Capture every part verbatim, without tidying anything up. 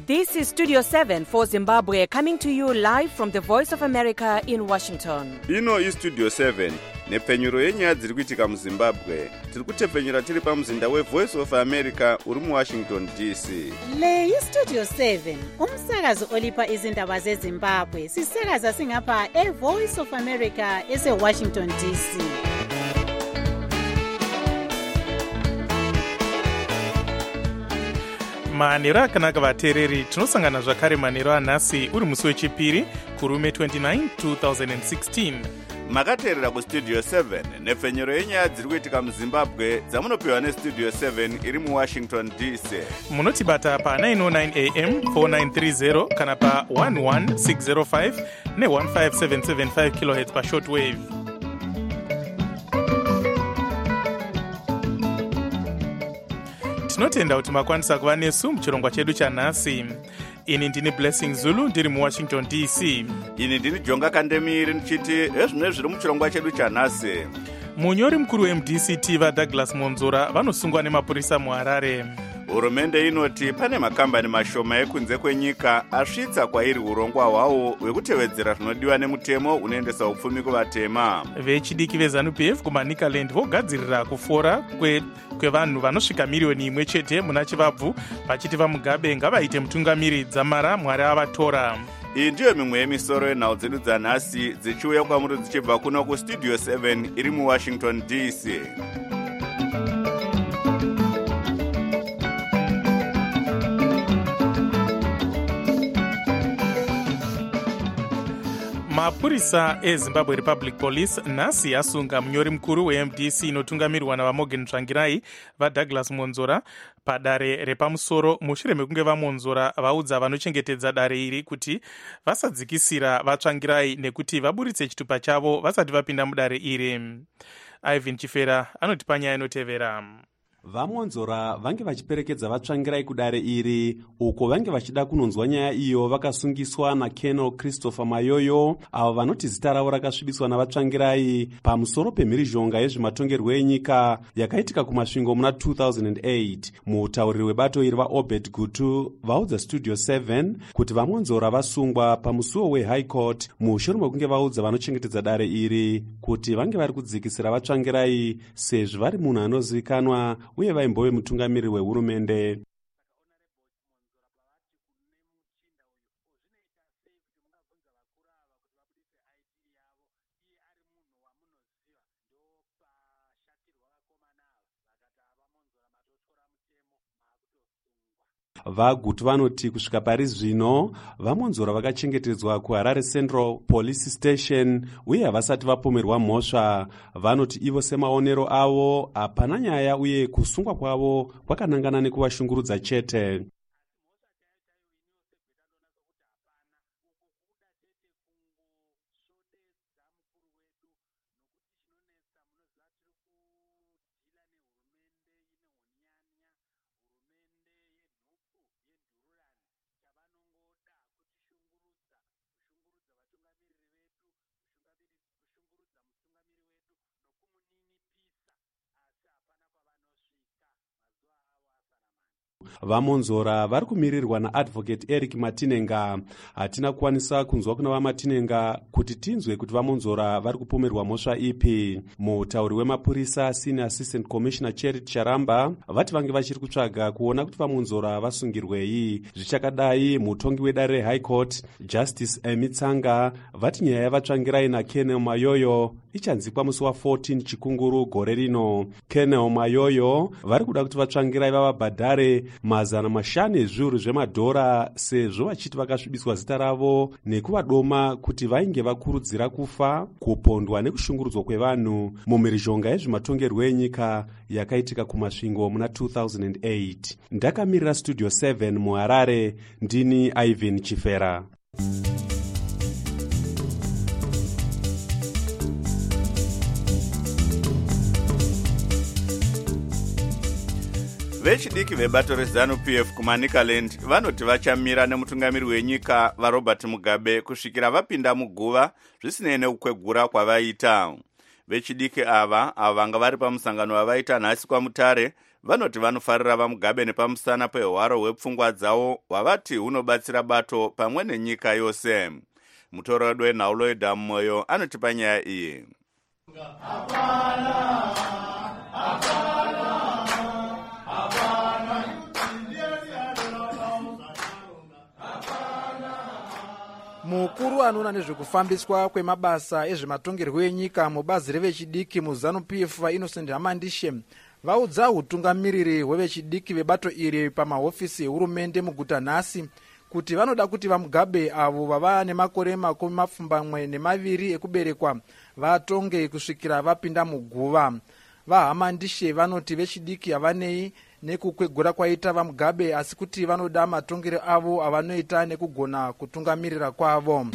This is Studio seven for Zimbabwe, coming to you live from the Voice of America in Washington. Ino is Studio seven, nepfenyuro yenyaya dziri kuitika muZimbabwe. Tiri kutepfenyura tiri pamuzinda weVoice of America uri muWashington D C. Le is Studio seven, umsakazo olipa izindaba zeZimbabwe. Sisakaza singapha eVoice of America eseWashington D C. manero akanaka vateereri, tinosangana zvakare manero anhasi uri musi wechipiri kurume twenty-nine twenty sixteen. Makateerera kustudio seven nepfenyuro yenyaya dziri kuitika muZimbabwe dzamunopiwa nestudio seven iri muWashington D C. Munotibata pa nine oh nine A M four nine three zero kana pa one one six zero five ne one five seven seven five kilohertz pa shortwave. Tinotenda kuti makwanisa kuva nesu muchirongwa chedu chanhasi. Ini ndini Blessing Zulu ndiri muWashington D C. Ini ndini Jonga Kandemiri ndichiti ezvimwe zviri muchirongwa chedu chanhasi. Munyori mukuru weM D C T vaDouglas Monzora vanosungwa nemapurisa muHarare. Hurumende inoti pane makambani mashoma ekunze kwenyika asvitsa kwairi urongwa hwawo hwekutevedzera zvinodiwa nemutemo unoendesa upfumi kuvatema. Vechidiki veZANU-P F kuManicaland vogadzirira kufora kwe kwevanhu vanosvika miriyoni imwe chete muna chivabvu vachiti vaMugabe ngavaite mutungamiri dzamara Mwari avatora. Iyi ndiyo mimwe yemisoro yenhau dzedu dzanhasi dzichiuya kwamuri dzichibva kuno kustudio seven iri muWashington D C. Mapurisa eZimbabwe Republic Police nhasi asunga munyori mukuru weM D C inotungamirwa naVamorgan Tsvangirai vaDouglas Monzora padare repamusoro mushure mekunge vaMonzora vaudza vanochengetedza dare iri kuti vasadzikisira vaTsvangirai nekuti vaburitse chitupa chavo vasati vapinda mudare iri. Ivan Chifera anotipa nyaya inotevera. VaMonzora vange vachiperekedza vaTsvangirai kudare iri uko vange vachida kunonzwa nyaya iyo vakasungiswa naColonel Christopher Mayoyo, avo vanoti zita ravo rakasvibiswa navaTsvangirai pamusoro pemhirizhonga yezvematongerwo enyika yakaitika kumasvingo muna two thousand eight. Mutauriri webato iri vaObed Gutu vaudza Studio seven kuti vaMonzora vasungwa pamusuwo weHigh Court mushure mekunge vaudza vanochengetedza dare iri kuti vange vari kudzikisira vaTsvangirai sezvo vari munhu anozivikanwa uye vaimbove mutungamiri wehurumende. VaGutu vanoti kusvika pari zvino vaMonzora vakachengetedzwa kuHarare Central Police Station uye havasati vapomerwa mhosva. Vanoti ivo semaonero avo hapana nyaya uye kusungwa kwavo kwakanangana nekuvashungurudza chete. VaMonzora vari kumirirwa naAdvocate Eric Matinenga. Hatina kukwanisa kunzwa kuna vaMatinenga kuti tinzwe kuti vaMonzora vari kupomerwa mhosva ipi. Mutauri wemapurisa Senior Assistant Commissioner Charity Charamba vati vange vachiri kutsvaga kuona kuti vaMonzora vasungirwei. Zvichakadai, mutongi wedare reHigh Court Justice Amy Tsanga vati nyaya yavaTsvangirai naColonel Mayoyo ichanzikwa musi wa14 chikunguru gore rino. Colonel Mayoyo vari kuda kuti vaTsvangirai vavabhadhare mazana mashanu ezviuru zvemadhora sezvo vachiti vakasvibiswa zita ravo nekuvadoma kuti vainge vakurudzira kufa, kupondwa nekushungurudzwa kwevanhu mumhirizhonga yezvematongerwo enyika yakaitika kumasvingo muna two thousand eight. Ndakamirira Studio seven muHarare, ndini Ivan Chifera. Vechidiki vebato reZANU-P F kuManicaland vanoti vachamira nemutungamiri wenyika vaRobert Mugabe kusvikira vapinda muguva zvisinei neukwegura kwavaita. Vechidiki ava ava vanga vari pamusangano wavaita nhasi kwaMutare vanoti vanofarira vaMugabe nepamusana pehwaro hwepfungwa dzavo wavati hunobatsira bato pamwe nenyika yose. Mutorodwe weNhauloida Moyo anotipa nyaya iyi. Mukuru anoona nezvekufambiswa kwemabasa ezvematongerwo enyika mubazi revechidiki muZANU-P F Innocent Hamandishe vaudza utungamiriri hwevechidiki vebato iri pamahofisi ehurumende muguta nhasi kuti vanoda kuti vaMugabe avo vava nemakore makumi mapfumbamwe nemaviri ekuberekwa vatonge kusvikira vapinda muguva. VaHamandishe vanoti vechidiki havanei nekukwegura kwaita vaMugabe asi kuti vanoda matongero avo avanoita nekugona kutungamirira kwavo.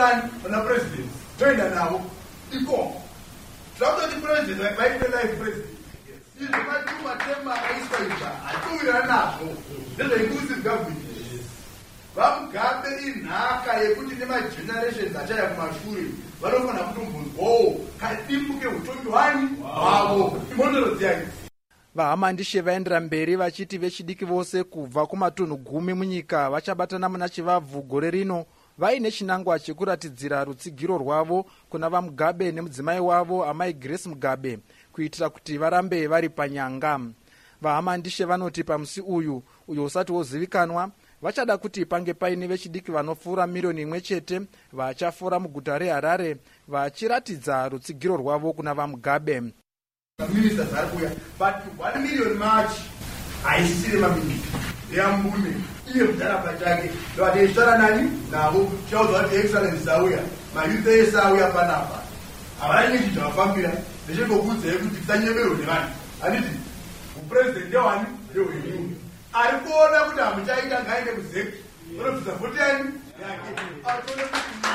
vaMugabe inhaka yekuti nemagenerations achaya kumashure vanofanira kutombonzwawo kadimbuke utongi hwani hwavo imondoro dziyani. VaHamandishe vaendera mberi vachiti vechidiki vose kubva kumatunhu gumi munyika vachabatana muna Chivabvu gore rino vaine chinangwa chekuratidzira rutsigiro rwavo kuna vaMugabe nemudzimai wavo amai Grace Mugabe kuitira kuti varambe vari panyanga. VaHamandishe vanoti pamusi uyu uyo usati wozivikanwa vachada kuti pange paine vechidiki vanopfuura miriyoni imwe chete vachafora muguta reHarare vachiratidza rutsigiro rwavo kuna vaMugabe. Minister Zaruya, but one million march, I see them a minute. They are moving. Iye mtara pachake. Ndio ataishara nani? Na huko chao zote excellence Zaruya. Ma yute Zaruya panapa. Abanye kitawafambira. Nje kokuze kuti tsanyebero nevani. Aniti. Upresident ndio wani? Ndio wewe. Alikuona kuti amuchaita ngaende kuzeki. Ndio tusapote yani. Yake. Atone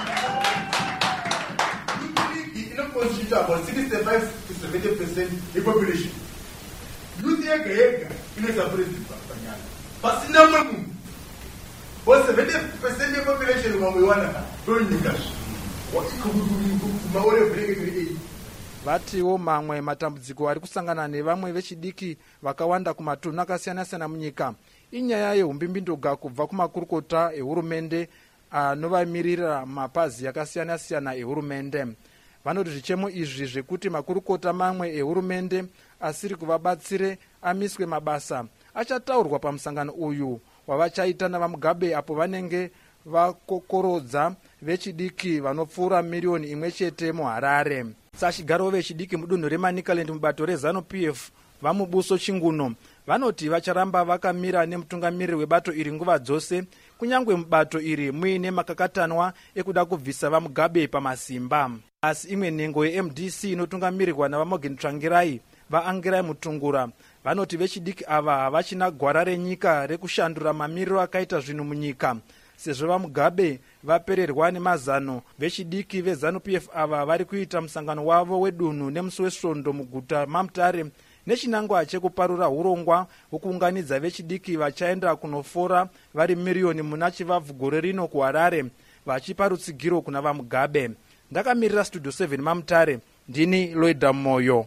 constitute about sixty-five to seventy percent the population. Youth yega yega inaweza president panyana. Basi na mwe kwa seventy percent the population wamwewana tonyika. Wa ikubudu maore brenge brenge. Vatiwo mamwe matambudziko ari kusangana nevamwe vechidiki vakawanda kumatunhu akasiyana-siyana munyika inyaya yeumbimbidoga kubva kumakurukota ehurumende anovamirira mapazi akasiyana-siyana ehurumende. Vanoti zvichemo izvi zvekuti makurukota mamwe ehurumende asiri kuvabatsire amiswe mabasa achataurwa pamusangano uyu wavachaita navaMugabe apo vanenge vakokorodza vechidiki vanopfuura miriyoni imwe chete muHarare. Sachigaro vechidiki mudunhu reManicaland mubato reZANU-P F vamubuso Chinguno vanoti vacharamba vakamira nemutungamiriri webato iri nguva dzose kunyangwe mubato iri muine makakatanwa ekuda kubvisa vaMugabe pamasimba. Asi imwe nhengo yeM D C inotungamirirwa navaMorgan Tsvangirai vaAngirai Mutungura vanoti vechidiki ava havachina gwara renyika rekushandura mamiriro akaita zvinhu munyika. Sezvo vaMugabe vapererwa nemazano, vechidiki veZANU-P F ava vari kuita musangano wavo wedunhu nemusi weSvondo muguta maMutare nechinangwa chekuparura urongwa hwokuunganidza vechidiki vachaenda kunofora vari miriyoni muna Chivabvu gore rino kuHarare vachipa rutsigiro kuna vaMugabe. Ndakamirira Studio seven maMutare, ndini Loida Moyo.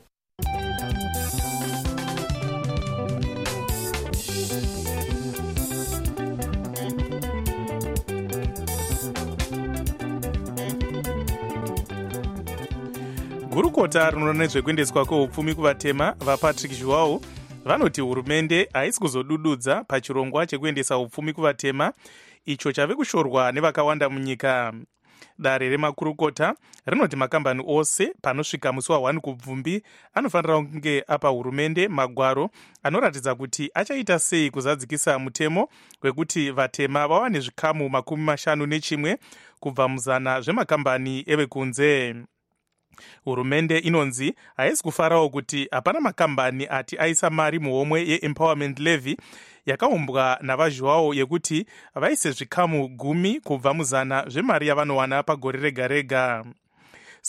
Gurukota rinoona nezvekuendeswa kweupfumi kuvatema vaPatrick Joao vanoti hurumende haisi kuzodududza pachirongwa chekuendesa upfumi kuvatema icho chave kushorwa nevakawanda munyika. Dare remakurukota rinoti makambani ose panosvika musi wa one kubvumbi anofanira kunge apa hurumende magwaro anoratidza kuti achaita sei kuzadzikisa mutemo wekuti vatema vawane zvikamu makumi mashanu nechimwe kubva muzana zvemakambani evekunze. Hurumende inonzi haisi kufarawo kuti hapana makambani ati aisa mari muhomwe yeempowerment levy yakaumbwa navaJoao yekuti vaise zvikamu gumi kubva muzana zvemari yavanowana pagore rega rega.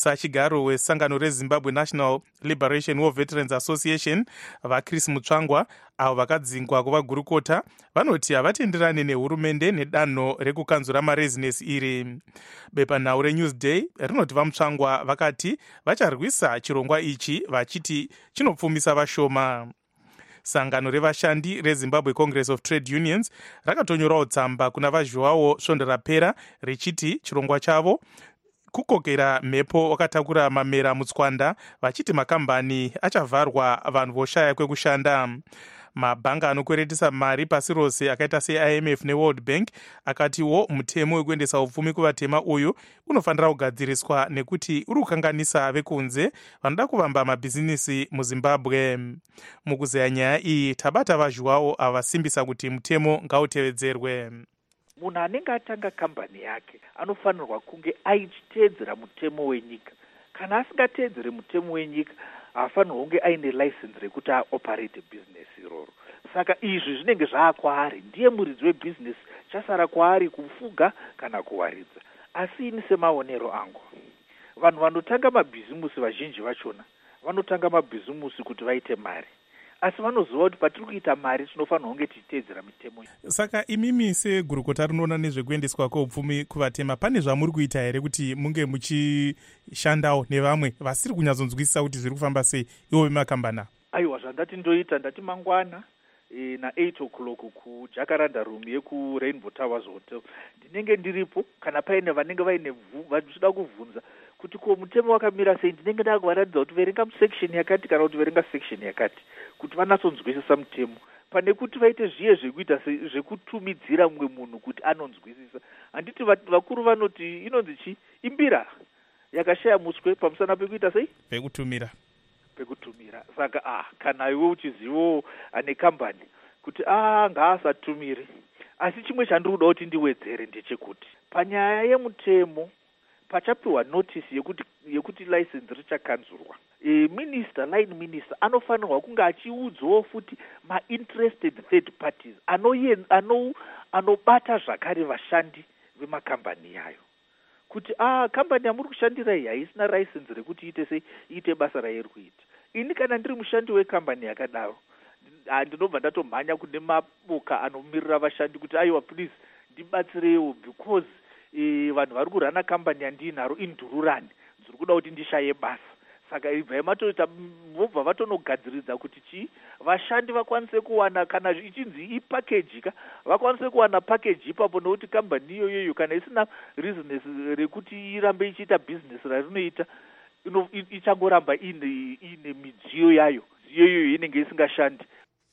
sachigaro wesangano rezimbabwe National Liberation War Veterans Association vaChris Mutsvangwa avo vakadzingwa kuvagurukota vanoti havatenderani nehurumende nedanho rekukanzura marezinesi iri. Bepanhau reNewsday rinoti vaMutsvangwa vakati vacharwisa chirongwa ichi vachiti chinopfumisa vashoma. Sangano revashandi reZimbabwe Congress of Trade Unions rakatonyorawo tsamba kuna vaJoao Svondorapera richiti chirongwa chavo kukokera mhepo wakatakura mamera mutswanda vachiti makambani achavharwa vanhu voshaya kwekushanda. Mabhanga anokweretesa mari pasi rose akaita se-I M F neWorld Bank akatiwo mutemo wekuendesa upfumi kuvatema uyu unofanira kugadziriswa nekuti uri kukanganisa vekunze vanoda kuvamba mabhizinisi muZimbabwe. Mukuzeya nyaya iyi tabata vaJoao avasimbisa kuti mutemo ngautevedzerwe. Munhu anenge atanga kambani yake anofanirwa kunge aichiteedzera mutemo wenyika. Kana asingateedzeri mutemo wenyika haafanirwa kunge aine license rekuti aoperate business iroro. Saka izvi zvinenge zvaakwaari, ndiye muridzi webusiness, chasara kwaari kufuga kana kuwaridza. Asi ini semaonero angu, vanhu vanotanga mabhizimusi vazhinji vachona vanotanga mabhizimusi kuti vaite mari, asi vanoziva kuti patiri kuita mari tinofanirwa kunge tichiteedzera mitemo. Saka imimi segurukota rinoona nezvekuendeswa kweupfumi kuvatema, pane zvamuri kuita here kuti munge muchishandawo nevamwe vasiri kunyatsonzwisisa kuti zviri kufamba sei ivo vemakambana? Aiwa, zvandati ndoita ndati mangwana e, na eight o'clock kuJacaranda Room yekuRainbow Towers Hotel ndinenge ndiripo. Kana paine vanenge vaine vachida kuvhunza kuti ko mutemo wakamira sei, ndinenge ndakuvaratidza kuti verenga section yakati kana kuti verenga section yakati kuti vanatsonzwisisa mutemo, pane kuti vaite zviye zvekuita zvekutumidzira mumwe munhu kuti anonzwisisa. Handiti vakuru vanoti inonzi chi imbira yakashaya muswe pamusana pekuita sei, pekutumira pekutumira. Saka ah kana iwe uchizivo ane kambani kuti ah ngaasatumire. Asi chimwe chandiri kuda kuti ndiwedzere ndechekuti panyaya yemutemo pachapiwa notice yekuti yekuti license richakanzurwa, e, minister line minister anofanirwa kunge achiudzawo futi ma-interested third parties anoye ano anobata zvakare vashandi vemakambani yayo kuti ah kambani yamuri kushandira iyi haisina license rekuti iite sei iite basa rairi kuita. Ini kana ndiri mushandi wekambani yakadaro ndinobva ndatomhanya kune maboka anomirira vashandi kuti aiwa please ndibatsirewo because e, vanhu vari kurana kambani yandinaro indururani, ndiri kuda kuti ndishaye basa. Saka ibva matoita vobva vatonogadziridza kuti chi vashandi vakwanise kuwana kana ichinzi ipackage ka vakwanise kuwana package ipapo, nokuti kambani iyoyo kana isina business rekuti irambe ichiita business rarinoita ichangoramba ine ine midziyo yayo, midziyo iyoyo inenge isingashandi.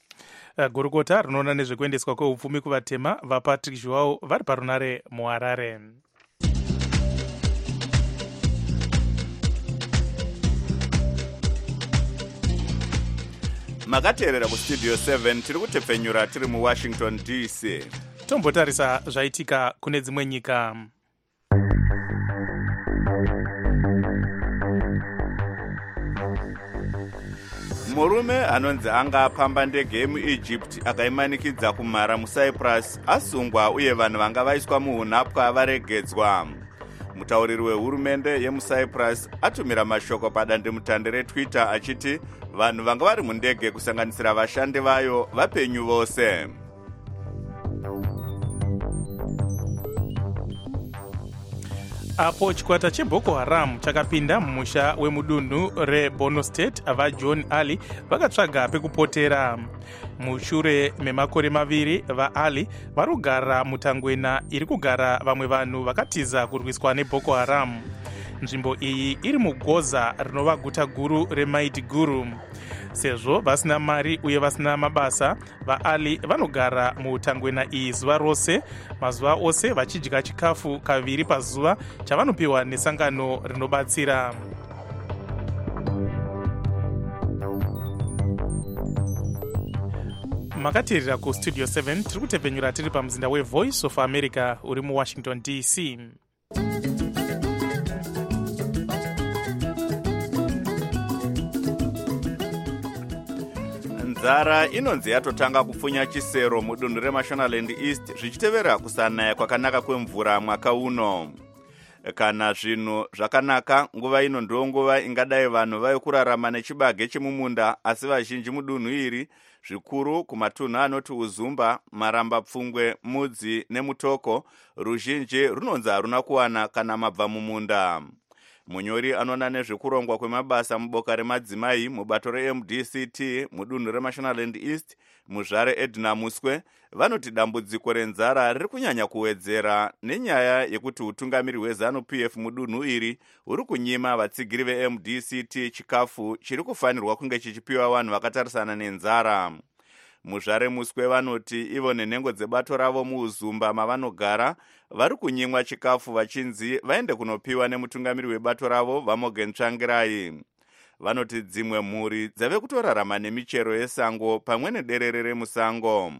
Gurukota rinoona nezvekuendeswa kweupfumi kuvatema vaPatrick Joao vari parunare muHarare. makateerera kustudio seven tiri kutepfenyura tiri muWashington D C. Tombotarisa zvaitika kune dzimwe nyika. Murume anonzi anga apamba ndege yemuEgypt akaimanikidza kumhara muCyprus asungwa uye vanhu vanga vaiswa muunhapwa varegedzwa. Mutauriri wehurumende yemuCyprus atumira mashoko padandemutande reTwitter achiti vanhu vanga vari mundege kusanganisira vashandi vayo vapenyu vose. Apo chikwata cheBoko Haram chakapinda mumusha wemudunhu reBorno State, vaJohn Ali vakatsvaga pekupotera. Mushure memakore maviri vaAli vari kugara mutangwena iri kugara vamwe vanhu vakatiza kurwiswa neBoko Haram. Nzvimbo iyi iri mugoza rinova guta guru reMaiduguri. Sezvo vasina mari uye vasina mabasa, vaAli vanogara mutangwena iyi zuva rose, mazuva ose vachidya chikafu kaviri pazuva chavanopiwa nesangano rinobatsira. Makateerera kustudio seven tiri kutepfenyura tiri pamuzinda weVoice of America uri muWashington D C. Nzara inonzi yatotanga kupfunya chisero mudunhu reMashonaland East zvichitevera kusanaya kwakanaka kwemvura mwaka uno. Kana zvinhu zvakanaka, nguva ino ndiyo nguva ingadai vanhu vai kurarama nechibage chemumunda, asi vazhinji mudunhu iri, zvikuru kumatunhu anoti Uzumba, Maramba Pfungwe, Mudzi neMutoko, ruzhinji runonzi haruna kuwana kana mabva mumunda. Munyori anoona nezvekurongwa kwemabasa muboka remadzimai mubato re-M D C T mudunhu reMashonaland East, Muzvare Edna Muswe, vanoti dambudziko renzara riri kunyanya kuwedzera nenyaya yekuti utungamiri hweZanu P F mudunhu iri huri kunyima vatsigiri ve-M D C T chikafu chiri kufanirwa kunge chichipiwa vanhu vakatarisana nenzara. Muzvare Muswe vanoti ivo nenhengo dzebato ravo muUzumba mavanogara vari kunyimwa chikafu vachinzi vaende kunopiwa nemutungamiri webato ravo vaMorgan Tsvangirai. Vanoti dzimwe mhuri dzave kutorarama nemichero yesango pamwe nederere remusango.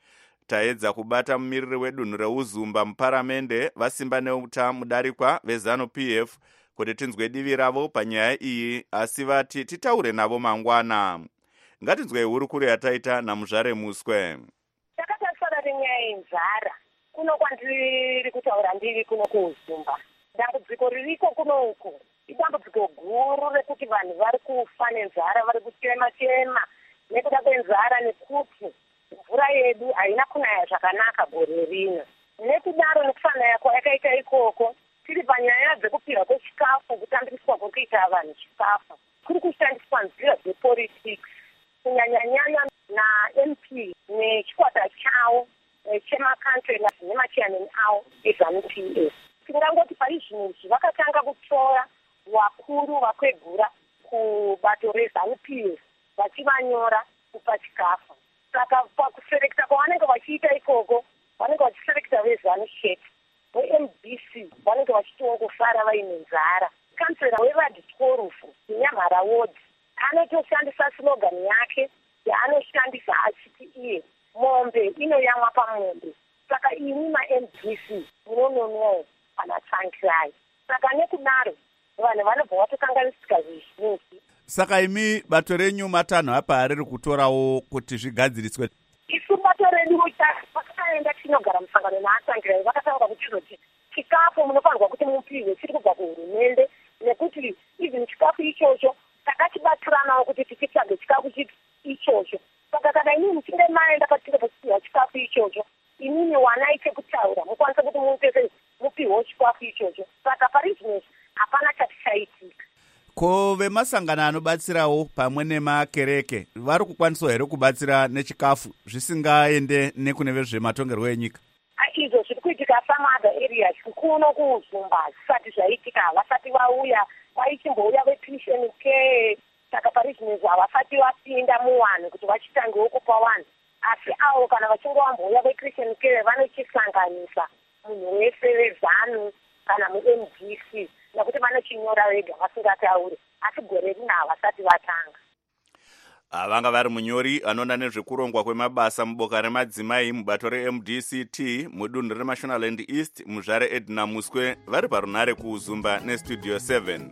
Taedza kubata mumiriri wedunhu reUzumba muparamende vasimba neuta mudarikwa veZanu P F kuti tinzwe divi ravo panyaya iyi, asi vati titaure navo mangwana. Ngatinzwei hurukuro yataita naMuzvare Muswe. Takatarisana nenyaya yenzara kuno kwandiri kutaura ndiri kuno kuUzumba. Dambudziko ririko kuno uku idambudziko guru rekuti vanhu vari kufa nenzara, vari kuchema chema nekuda kwenzara, nekuti mvura yedu haina kunaya zvakanaka gore rino. Nekudaro nekufanaya kwayakaita ikoko, tiri panyaya dzekupihwa kwechikafu, kutambiswa kwekuita vanhu chikafu, kuri kushandiswa nzira dzepolitics kunyanyanyanya na-M P nechikwata chawo chemakantri nemachairman awo eZanu P F. Tingangoti paizvinezvi vakatanga kutora vakuru vakwegura kubato reZanu P F vachivanyora kupa chikafu. Saka pakuserekta kwavanenge vachiita ikoko, vanenge vachiserekta veZanu chete, ve-M D C vanenge vachitongofara vaine nzara. Kansera weVadiscorufu Nyamhara Ward anotoshandisa slogan yake yaanoshandisa achiti iye mombe inoyamwa pamombe. Saka ini ma-M D C munononowo pana Tsvangirai. Saka nekudaro vanhu vanobva vatokanganisika zvizhinji. Saka imi bato renyu matanho apa hariri kutorawo kuti zvigadziriswe? Isu bato redu vakataenda tinogara musangano naAtsvangirai vakataura kuti zvoti chikafu munofanirwa kuti mupiwe chiri kubva kuhurumende, nekuti even chikafu ichocho takachibatsiranawo kuti tichitsvage chikafu ichocho. Saka kana inini muchinge maenda patinge pachipiwa chikafu ichocho, inini wanai chekutaura mukwanisa kuti mupese mupiwewo chikafu ichocho. Saka parizvinezvi hapana chatichaitika. Ko vemasangano anobatsirawo pamwe nemakereke vari kukwanisawo here kubatsira nechikafu zvisingaende nekune vezvematongerwo enyika? Izvo zviri kuitika samaga areas kuno kuUzumba zvisati zvaitika, havasati vauya, vaichimbouya vePension Care. Saka parizvinezvi havasati vapinda muvanhu kuti vachitangewo kupa vanhu, asi avo kana vachinge vambouya veChristian Care vanochisanganisa munhu wese weZanu kana mu-M D C, nekuti vanochinyora vega vasingatauri, asi gore rino havasati vatanga. Vanga vari munyori anoona nezvekurongwa kwemabasa muboka remadzimai mubato re-M D C T mudunhu reMashonaland East, Muzvare Edna Muswe, vari parunhare kuUzumba neStudio seven.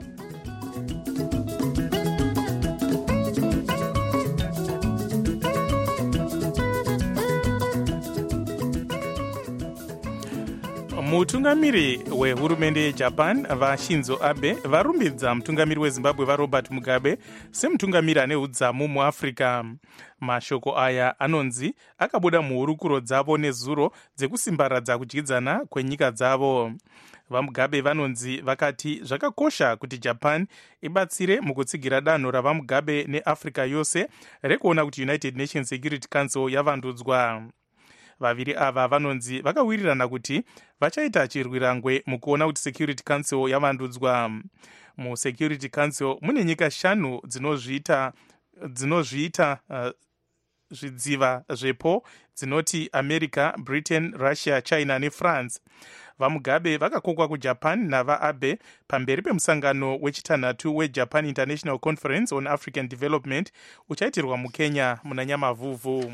Mutungamiri wehurumende yeJapan vaShinzo Abe varumbidza mutungamiri weZimbabwe vaRobert Mugabe semutungamiri ane udzamu muAfrica. Mashoko aya anonzi akabuda muhurukuro dzavo nezuro dzekusimbaradza kudyidzana kwenyika dzavo. VaMugabe vanonzi vakati zvakakosha kuti Japan ibatsire mukutsigira danho ravaMugabe neAfrica yose rekuona kuti United Nations Security Council yavandudzwa. Vaviri ava vanonzi vakawirirana kuti vachaita chirwirangwe mukuona kuti Security Council yavandudzwa. MuSecurity Council mune nyika shanu dzinozviita dzinozviita uh, zvidziva zvepo dzinoti America, Britain, Russia, China neFrance. VaMugabe vakakokwa kuJapan navaAbe pamberi pemusangano wechitanhatu weJapan International Conference on African Development uchaitirwa muKenya muna Nyamavhuvhu.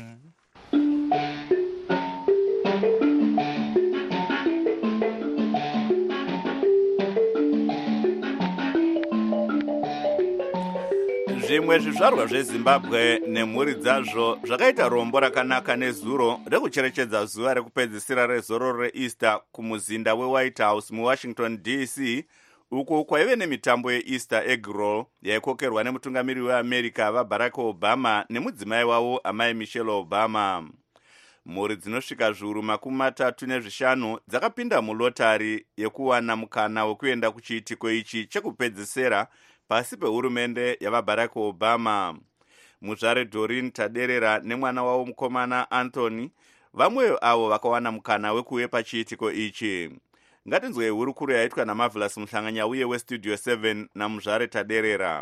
zvimwe zvizvarwa zvezimbabwe nemhuri dzazvo zvakaita rombo rakanaka nezuro rekucherechedza zuva rekupedzisira rezoro reeaster kumuzinda wewhite house muwashington d c, uko kwaive nemitambo yeeaster egg roll yaikokerwa nemutungamiri weamerica vabarack obama nemudzimai wavo amai michelle obama. Mhuri dzinosvika zviuru makumi matatu nezvishanu dzakapinda mulotari yekuwana mukana wekuenda kuchiitiko ichi chekupedzisira pasi pehurumende yavabarack obama. Muzvare Doreen Taderera nemwana wavo mukomana Anthony vamwe avo vakawana mukana wekuuya pachiitiko ichi. Ngatinzwe hurukuru yaitwa naMarvelous Muhlanganya uye westudio seven namuzvare Taderera.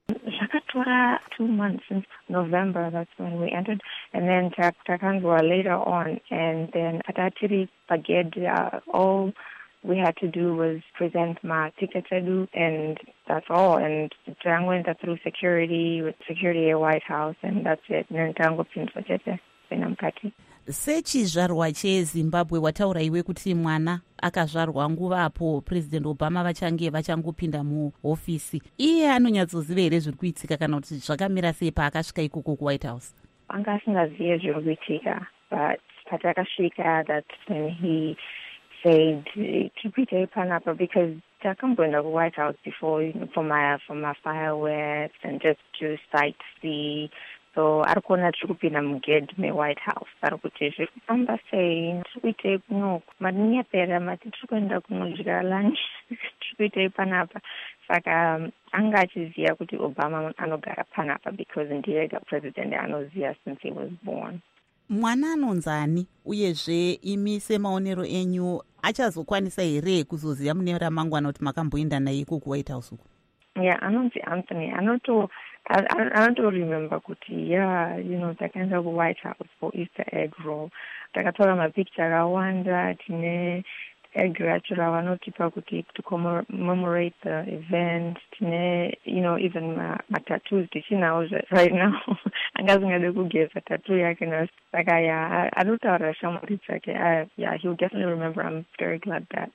Zvakatora two months since November, that's when we entered, and then takanzwa later on, and then atatiri paged, uh, all we had to do was present my ticket edu, and that's all, and I went through security, with security at White House, and that's it, and then tango pinzwa chete, then I'm kati. Sechizvarwa cheZimbabwe wataura iwe kuti mwana akazvarwa nguvapo President Obama vachange vachangopinda muhofisi. Iye anonyatsoziva here zviri kuitika kana kuti zvakamira sei paakasvika ikoko kuWhite House? Anga asingazive zviri kuitika, but patakasvika, that's when he said tipitei panapa, because takamboenda kuWhite House before, you know, for my for my fireworks and just to sightsee. So ari kuona tiri kupinda mugedhi meWhite House, ari kuti zviri kufamba sei, tiri kuitei kunoko, madini yapera mati tiri kuenda kunodya lunch, tiri kuitei panapa. Saka anga achiziva kuti Obama anogara panapa because ndirega president anoziva since he was born. Mwana anonzani uyezve imi semaonero enyu achazokwanisa here kuzoziva mune ramangwana kuti makamboenda naye iko kuWhite House uko? Yeah, anonzi Anthony. Anoto I, I, I don't remember kuti, yeah, you know, takaenda ku White House for Easter egg roll. Takatora mapicture akawanda, tine egg racho ravanotipa kuti to commemorate the event, tine, you know, even my, my tattoos tichinawo right now. Angazingade kugeza tattoo yake na saka, yeah, anotaura shamwari dzake. Yeah, he'll definitely remember. I'm very glad that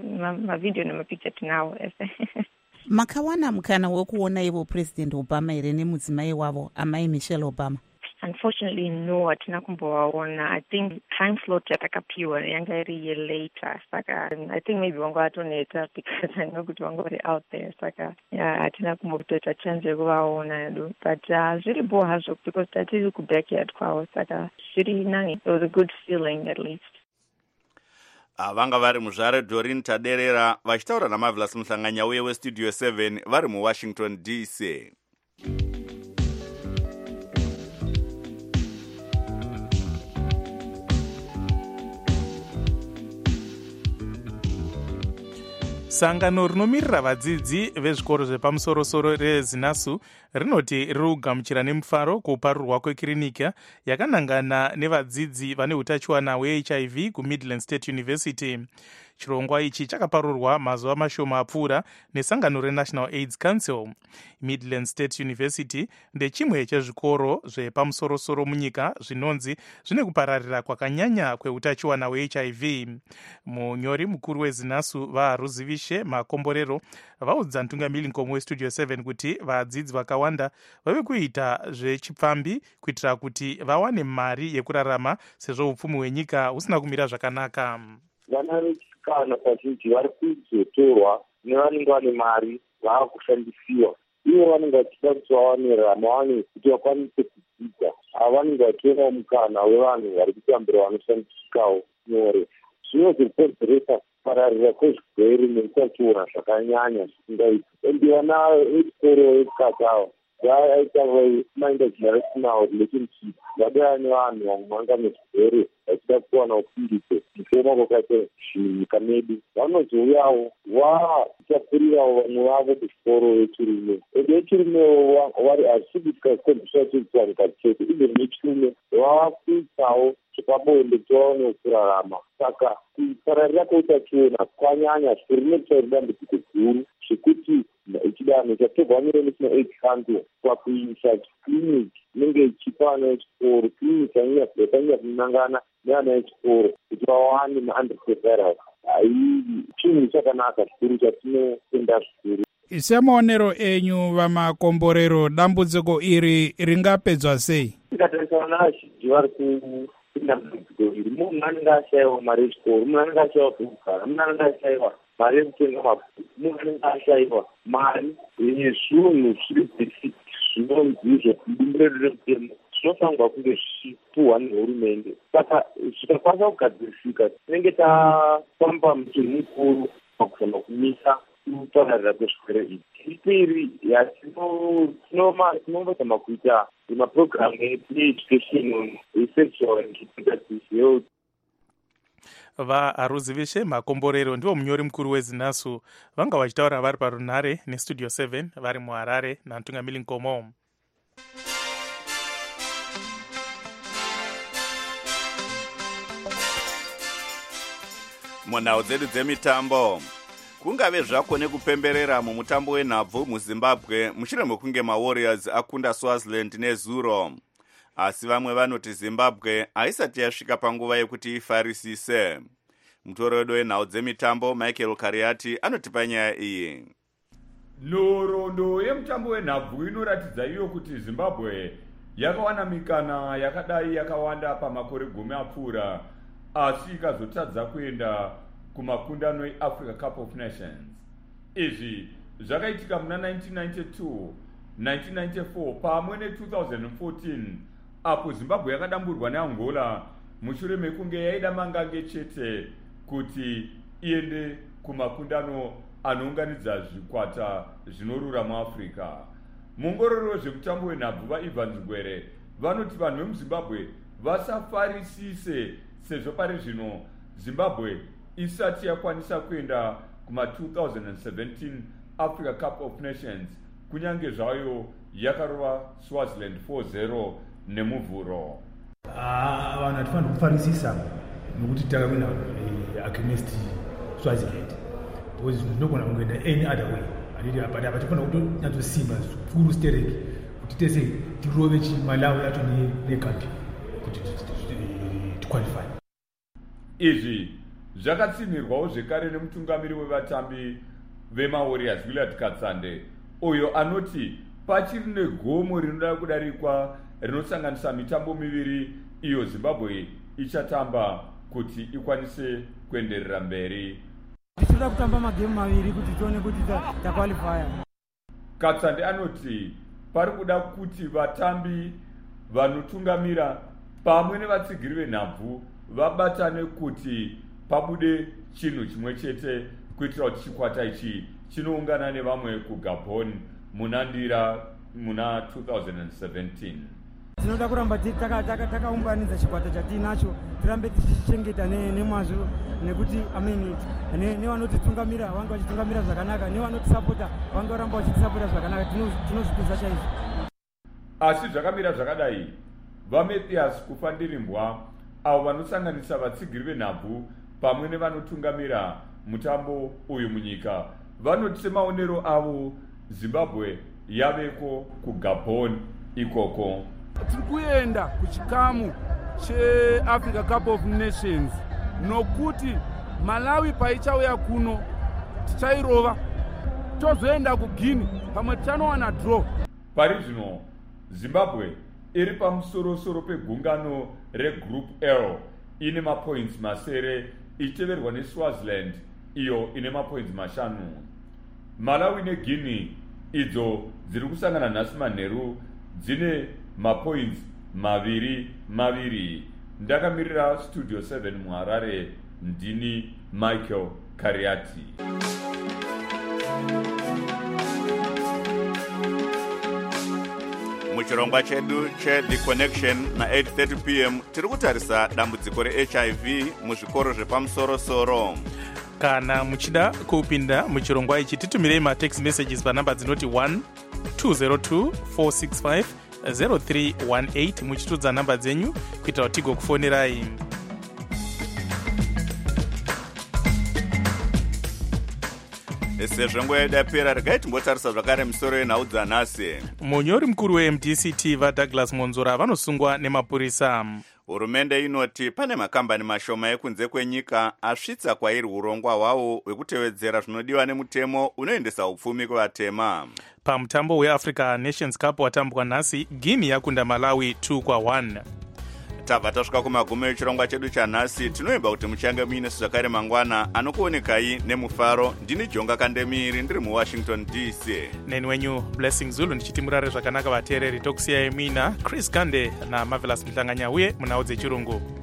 my video na mapicture tinawo. Makawana mukana wekuona ivo President Obama here nemudzimai wavo amai Michelle Obama? Unfortunately, no, atina kumbowaona. I think time slot yatakapiwa yanga iri year later. Saka, I think maybe wangu atoneta because I know kuti wangu vari out there. Saka, yeah, atina kumbokutoita chance yekuvaona. But uh, zviri boa hazvo because tatiri ku backyard kwavo. Saka, zviri nani. It was a good feeling at least. Vanga vari muzvare Doreen Taderera vachitaura naMarvelous Muhlanganya uye westudio seven vari muWashington D C. Sangano rinomirira vadzidzi vezvikoro zvepamusoro-soro reZinasu rinoti riri kugamuchira nemufaro kuparurwa kwekirinika yakanangana nevadzidzi vane utachiwana hweH I V kuMidland State University. Chirongwa ichi chakaparurwa mazuva mashoma apfuura nesangano reNational AIDS Council. Midland State University ndechimwe chezvikoro zvepamusoro-soro munyika zvinonzi zvine kupararira kwakanyanya kweutachiwana hweH I V. Munyori mukuru weZinasu vaRuzivishe Makomborero vaudza mutungamiri nkomo westudio seven kuti vadzidzi vakawanda vave kuita zvechipfambi kuitira kuti vawane mari yekurarama sezvo upfumi hwenyika husina kumira zvakanaka. Vana vechisikana pazhinji vari kuzotorwa nevanenge vane mari vaakushandisiwa. Ivo vanenge vachida kuti vawane rama, vawane kuti vakwanise kudzidza. Ava vanenge vachionawo mukana wevanhu vari kutambira vanoshandisikawo nyore. Zvino zvirikonzeresa kupararira kwezvirwere neutachiona zvakanyanya zvisingaiti. Endi vana vechikoro vechikati ava vaita vaminda generational relationship vadaya nevanhu vamwe vanga nezvirwere vachida kuwana upindike mufema kwakaita zvinyika medu. Vanozouyawo vachapfurirawo vamwe vavo kuzvikoro vechirume. Ende vechirumewo vari hazvisibisika kukonzesa chekutswanika chete, even vechirume vavakuitawo zvepabonde kuti vaone kurarama. Saka kupararira kweutachiona kwanyanya zvikuru nekuita dambudziko guru zvekuti chidanho chatorwa neNational AIDS Council pakuisa clinic inenge ichipa vana vechikoro, clinic yakanyanya kunangana nevana vechikoro kuti vawane ma-antiretroviral. Hai chinhu chakanaka zvikuru chatinotenda zvikuru. semaonero enyu vamakomborero dambudziko iri ringapedzwa sei? tikatarisana navazhinji vari kupinda mudambudziko iri, munhu anenge ashayiwa mari yechikoro, munhu anenge ashayiwa pekugara, munhu anenge ashayiwa mari yekutenga mabhuku, munhu anenge ashayiwa mari yezvinhu zviri basic zvinonzi zvokubumbiro remutemo zvinofanirwa kunge zvichipuhwa nehurumende. Saka zvikakwanisa kugadzirisika tinenge tafamba mutunhu mukuru pakuzama kumisa kupararira kwezvirwere izvi. Chipiri, tinombozama kuita mapurogiramu eeducation esexual and reproductive health. vaharuzi veshe makomborero ndivo munyori mukuru wezinasu vanga vachitaura vari parunhare nestudio seven vari muharare natungamiri nkomo. munhau dzedu dzemitambo, kungave zvako nekupemberera mumutambo wenhabvu muzimbabwe mushure mekunge mawarriors akunda swaziland nezuro, asi vamwe vanoti zimbabwe haisati yasvika panguva yekuti ifarisise. mutori wedu wenhau dzemitambo michael kariati anotipa nyaya iyi. nhoroondo yemutambo wenhabvu inoratidza iyo kuti zimbabwe yakawana mikana yakadai yakawanda pamakore gumi apfuura, asi ikazotadza kuenda kumakundano eAfrica Cup of Nations. Izvi zvakaitika muna nineteen ninety-two, nineteen ninety-four pamwe ne-twenty fourteen apo Zimbabwe yakadamburwa neAngola mushure mekunge yaida mangange chete kuti iende kumakundano anounganidza zvikwata zvinorura muAfrica. Muongorori wezvemutambo wenhabvu vaIvan Zgwere vanoti vanhu vemuzimbabwe vasafarisise sezvo pari zvino Zimbabwe isati yakwanisa kuenda kuma-twenty seventeen Africa Cup of Nations kunyange zvayo yakarova Swaziland four zero nemuvhuro. Ah, vanhu hatifanira kufarisisa nokuti takawina against Swaziland. Because zvinogona kungoenda any other way. But hatifanira kutonyatsosimba zvikuru stereki kuti tese tirove chimalawi yacho negambi kuti tiqualify. Izvi zvakatsimirwawo zvekare nemutungamiri wevatambi vemawarriors Willard Katsande, uyo anoti pachiri negomo rinoda kudarikwa rinosanganisa mitambo miviri iyo Zimbabwe ichatamba kuti ikwanise kuenderera mberi. Tichida kutamba magemu maviri kuti tione kuti taqualifya. Katsande anoti pari kuda kuti vatambi vanotungamira pamwe nevatsigiri venhabvu vabatane kuti pabude chinhu chimwe chete kuitira kuti chikwata ichi chinoungana nevamwe kuGabon munandira muna twenty seventeen. Tinoda kuramba takaumbanidza chikwata chatinacho, tirambe tichichengeta nemazvo nekuti ameni nevanotitungamira vange vachitungamira zvakanaka, nevanotisapota vange varamba vachitisapota zvakanaka, tinozvikuza chaizvo. Asi zvakamira zvakadai, vaMathias Kufandirimbwa avo vanosanganisa vatsigiri venhabvu pamwe nevanotungamira mutambo uyu munyika vanoti semaonero avo Zimbabwe yaveko kuGabon ikoko. Tiri kuenda kuchikamu cheAfrica Cup of Nations nokuti Malawi paichauya kuno tichairova, tozoenda kuGuinea pamwe tichanowana draw. Pari zvino Zimbabwe iri pamusorosoro pegungano regroup L ine mapoints masere ichiteverwa neSwaziland iyo ine mapoints mashanu. Malawi neGuinea idzo dziri kusangana nhasi manheru dzine mapoints maviri maviri. Ndakamirira studio seven muHarare, ndini Michael Kariati. muchirongwa chedu cheThe Connection na eight thirty p m tiri kutarisa dambudziko reH I V muzvikoro zvepamusorosoro. Kana muchida kupinda muchirongwa ichi titumirei matext messages panhamba dzinoti one two zero two four six five zero three one eight muchitudza nhamba dzenyu kuitira kuti tigokufonirai. sezvo nguva yedu yapera, regai timbotarisa zvakare misoro yenhau dzanhasi. munyori mukuru weM D C T vaDouglas Monzora vanosungwa nemapurisa. hurumende inoti pane makambani mashoma ekunze kwenyika asvitsa kwairi urongwa hwawo hwekutevedzera zvinodiwa nemutemo unoendesa upfumi kuvatema. Pamutambo weAfrica Nations Cup watambwa nhasi, Guinea yakunda Malawi two kwa one. Tabva tasvika kumagumo echirongwa chedu chanhasi. Tinoimba kuti muchange muine zvakare mangwana. Anokuonekai nemufaro ndini Jonga Kandemiri ndiri muWashington D C. Neni wenyu Blessing Zulu ndichiti murare zvakanaka vateereri. Tokusiyai mina Chris Gande naMarvelous Mhlanganya uye munhau dzechirungu.